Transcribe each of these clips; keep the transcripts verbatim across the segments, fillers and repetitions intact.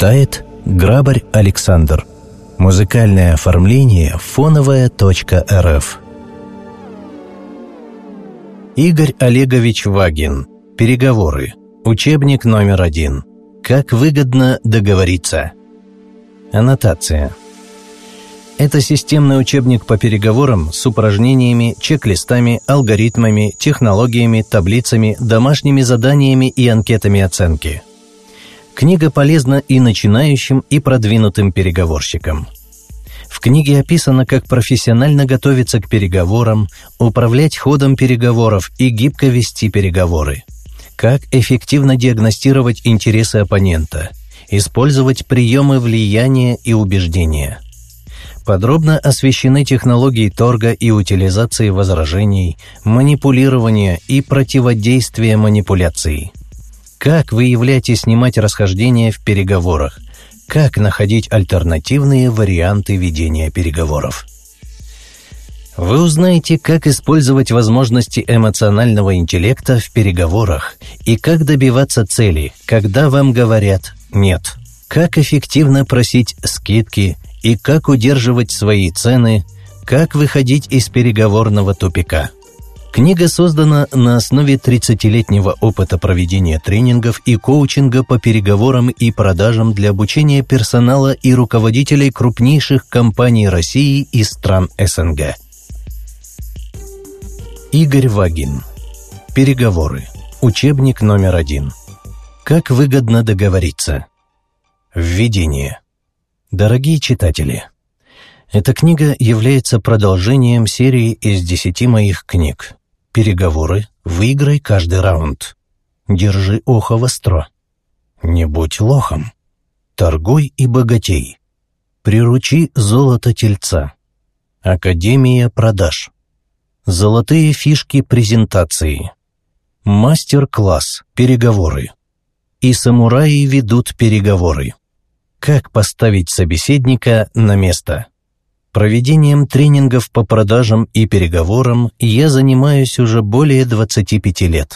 Читает Грабарь Александр. Музыкальное оформление фоновая точка эр эф. Игорь Олегович Вагин. Переговоры. Учебник номер один. Как выгодно договориться. Аннотация. Это системный учебник по переговорам с упражнениями, чек-листами, алгоритмами, технологиями, таблицами, домашними заданиями и анкетами оценки. Книга полезна и начинающим, и продвинутым переговорщикам. В книге описано, как профессионально готовиться к переговорам, управлять ходом переговоров и гибко вести переговоры, как эффективно диагностировать интересы оппонента, использовать приемы влияния и убеждения. Подробно освещены технологии торга и утилизации возражений, манипулирования и противодействия манипуляции. Как выявлять и снимать расхождения в переговорах, как находить альтернативные варианты ведения переговоров. Вы узнаете, как использовать возможности эмоционального интеллекта в переговорах и как добиваться цели, когда вам говорят «нет», как эффективно просить скидки и как удерживать свои цены, как выходить из переговорного тупика. Книга создана на основе тридцатилетнего опыта проведения тренингов и коучинга по переговорам и продажам для обучения персонала и руководителей крупнейших компаний России и стран эс эн гэ. Игорь Вагин. Переговоры. Учебник номер один. Как выгодно договориться. Введение. Дорогие читатели, эта книга является продолжением серии из десяти моих книг. Переговоры. Выиграй каждый раунд. Держи ухо востро. Не будь лохом. Торгуй и богатей. Приручи золото тельца. Академия продаж. Золотые фишки презентации. Мастер-класс. Переговоры. И самураи ведут переговоры. Как поставить собеседника на место. Проведением тренингов по продажам и переговорам я занимаюсь уже более двадцати пяти лет.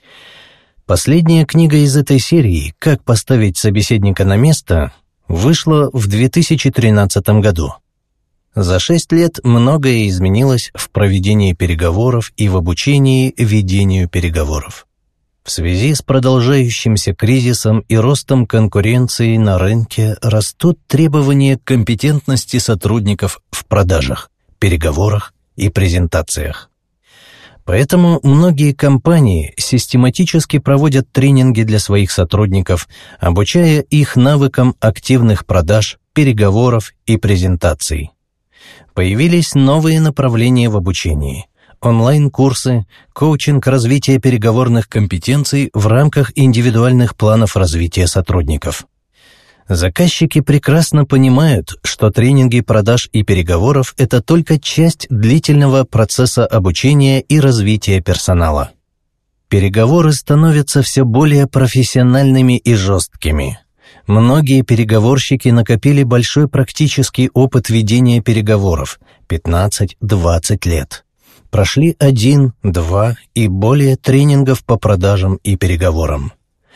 Последняя книга из этой серии «Как поставить собеседника на место» вышла в две тысячи тринадцатом году. За шесть лет многое изменилось в проведении переговоров и в обучении ведению переговоров. В связи с продолжающимся кризисом и ростом конкуренции на рынке растут требования к компетентности сотрудников в продажах, переговорах и презентациях. Поэтому многие компании систематически проводят тренинги для своих сотрудников, обучая их навыкам активных продаж, переговоров и презентаций. Появились новые направления в обучении. Онлайн-курсы, коучинг развития переговорных компетенций в рамках индивидуальных планов развития сотрудников. Заказчики прекрасно понимают, что тренинги продаж и переговоров – это только часть длительного процесса обучения и развития персонала. Переговоры становятся все более профессиональными и жесткими. Многие переговорщики накопили большой практический опыт ведения переговоров – пятнадцать-двадцать лет. Прошли один, два и более тренингов по продажам и переговорам.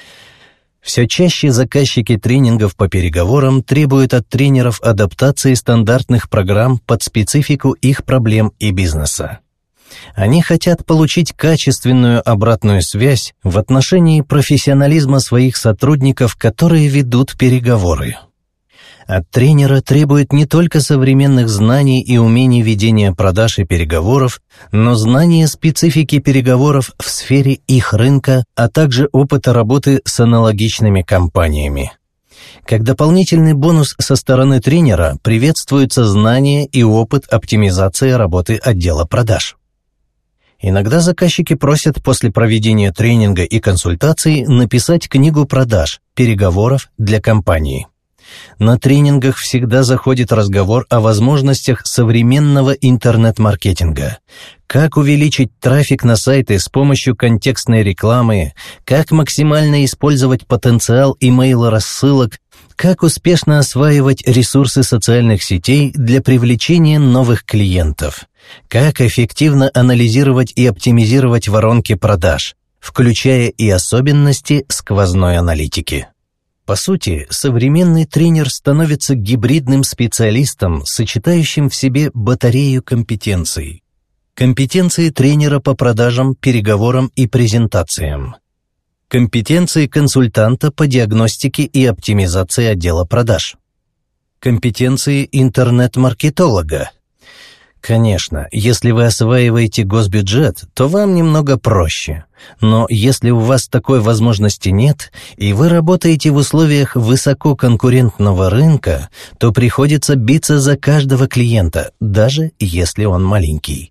Все чаще заказчики тренингов по переговорам требуют от тренеров адаптации стандартных программ под специфику их проблем и бизнеса. Они хотят получить качественную обратную связь в отношении профессионализма своих сотрудников, которые ведут переговоры. От тренера требует не только современных знаний и умений ведения продаж и переговоров, но знания специфики переговоров в сфере их рынка, а также опыта работы с аналогичными компаниями. Как дополнительный бонус со стороны тренера приветствуются знания и опыт оптимизации работы отдела продаж. Иногда заказчики просят после проведения тренинга и консультаций написать книгу продаж, переговоров для компании. На тренингах всегда заходит разговор о возможностях современного интернет-маркетинга. Как увеличить трафик на сайты с помощью контекстной рекламы, как максимально использовать потенциал имейл-рассылок, как успешно осваивать ресурсы социальных сетей для привлечения новых клиентов, как эффективно анализировать и оптимизировать воронки продаж, включая и особенности сквозной аналитики. По сути, современный тренер становится гибридным специалистом, сочетающим в себе батарею компетенций. Компетенции тренера по продажам, переговорам и презентациям. Компетенции консультанта по диагностике и оптимизации отдела продаж. Компетенции интернет-маркетолога. Конечно, если вы осваиваете госбюджет, то вам немного проще. Но если у вас такой возможности нет, и вы работаете в условиях высококонкурентного рынка, то приходится биться за каждого клиента, даже если он маленький.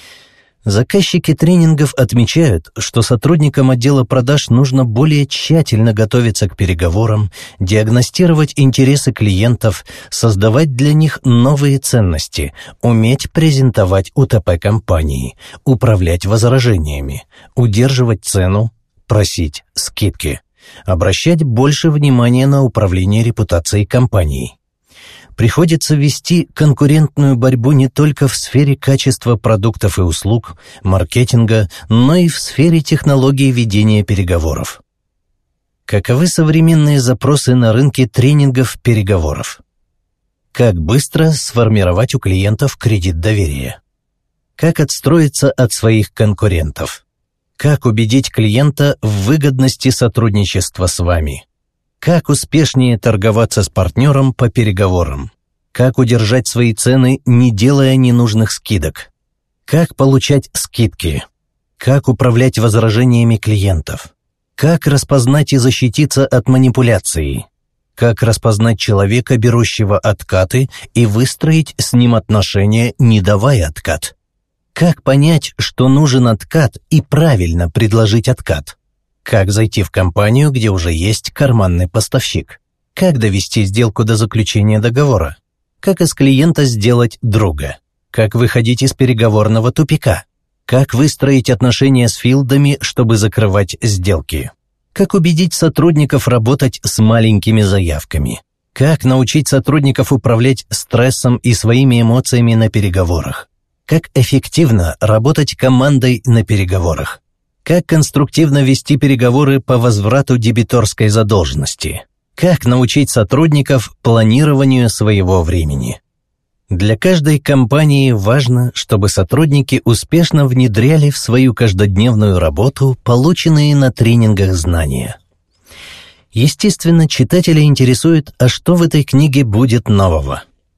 Заказчики тренингов отмечают, что сотрудникам отдела продаж нужно более тщательно готовиться к переговорам, диагностировать интересы клиентов, создавать для них новые ценности, уметь презентовать УТП компании, управлять возражениями, удерживать цену, просить скидки, обращать больше внимания на управление репутацией компании. Приходится вести конкурентную борьбу не только в сфере качества продуктов и услуг, маркетинга, но и в сфере технологий ведения переговоров. Каковы современные запросы на рынке тренингов-переговоров? Как быстро сформировать у клиентов кредит доверия? Как отстроиться от своих конкурентов? Как убедить клиента в выгодности сотрудничества с вами? Как успешнее торговаться с партнером по переговорам? Как удержать свои цены, не делая ненужных скидок? Как получать скидки? Как управлять возражениями клиентов? Как распознать и защититься от манипуляций? Как распознать человека, берущего откаты, и выстроить с ним отношения, не давая откат? Как понять, что нужен откат, и правильно предложить откат? Как зайти в компанию, где уже есть карманный поставщик? Как довести сделку до заключения договора? Как из клиента сделать друга? Как выходить из переговорного тупика? Как выстроить отношения с филдами, чтобы закрывать сделки? Как убедить сотрудников работать с маленькими заявками? Как научить сотрудников управлять стрессом и своими эмоциями на переговорах? Как эффективно работать командой на переговорах? Как конструктивно вести переговоры по возврату дебиторской задолженности? Как научить сотрудников планированию своего времени? Для каждой компании важно, чтобы сотрудники успешно внедряли в свою каждодневную работу полученные на тренингах знания. Естественно, читателя интересует, а что в этой книге будет нового?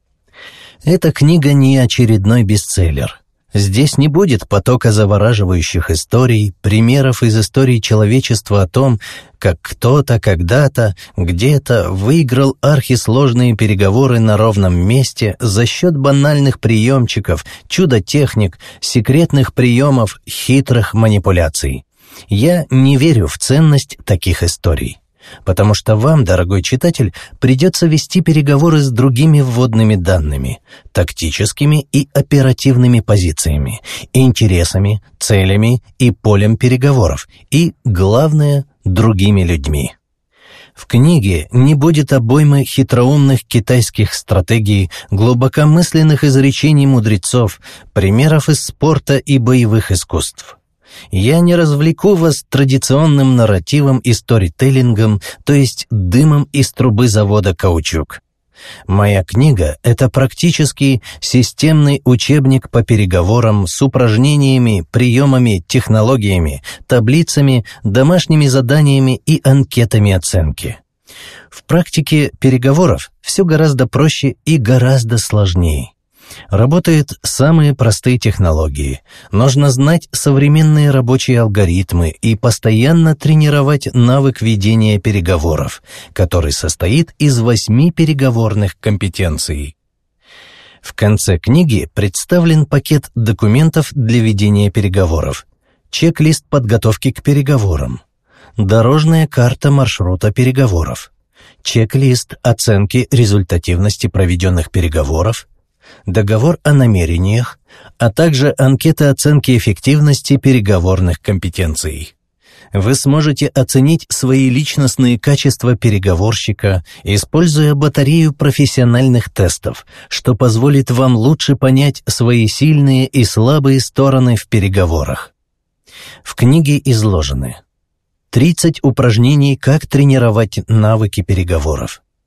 Эта книга не очередной бестселлер. Здесь не будет потока завораживающих историй, примеров из истории человечества о том, как кто-то когда-то, где-то выиграл архисложные переговоры на ровном месте за счет банальных приемчиков, чудо-техник, секретных приемов, хитрых манипуляций. Я не верю в ценность таких историй. Потому что вам, дорогой читатель, придется вести переговоры с другими вводными данными, тактическими и оперативными позициями, интересами, целями и полем переговоров, и, главное, другими людьми. В книге не будет обоймы хитроумных китайских стратегий, глубокомысленных изречений мудрецов, примеров из спорта и боевых искусств. Я не развлеку вас традиционным нарративом и сторителлингом, то есть дымом из трубы завода «Каучук». Моя книга — это практически системный учебник по переговорам с упражнениями, приемами, технологиями, таблицами, домашними заданиями и анкетами оценки. В практике переговоров все гораздо проще и гораздо сложнее. Работают самые простые технологии. Нужно знать современные рабочие алгоритмы и постоянно тренировать навык ведения переговоров, который состоит из восьми переговорных компетенций. В конце книги представлен пакет документов для ведения переговоров, чек-лист подготовки к переговорам, дорожная карта маршрута переговоров, чек-лист оценки результативности проведенных переговоров, договор о намерениях, а также анкета оценки эффективности переговорных компетенций. Вы сможете оценить свои личностные качества переговорщика, используя батарею профессиональных тестов, что позволит вам лучше понять свои сильные и слабые стороны в переговорах. В книге изложены тридцать упражнений, как тренировать навыки переговоров.